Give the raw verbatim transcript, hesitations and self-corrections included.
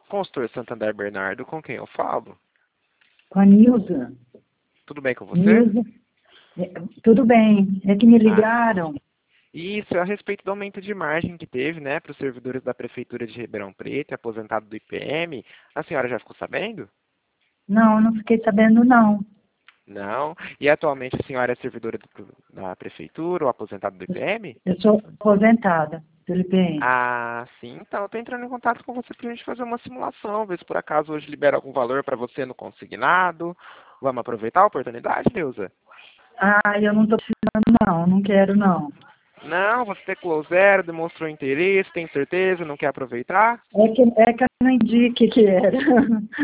Consultor Santander Bernardo, com quem eu falo? Com a Nilza. Tudo bem com você? Nilza. É, tudo bem. É que me ligaram. Ah, isso, é a respeito do aumento de margem que teve, né, para os servidores da Prefeitura de Ribeirão Preto, aposentado do I P M. A senhora já ficou sabendo? Não, não fiquei sabendo, não. Não. E atualmente a senhora é servidora do- da Prefeitura ou aposentada do I P M? Eu sou aposentada pelo I P M. Ah, sim. Então, eu tô entrando em contato com você pra gente fazer uma simulação, ver se por acaso hoje libera algum valor para você no consignado. Vamos aproveitar a oportunidade, Neuza? Ah, eu não estou precisando, não. Não quero, não. Não, você teclou zero, demonstrou interesse, tem certeza, não quer aproveitar? É que, é que eu não entendi o que que era.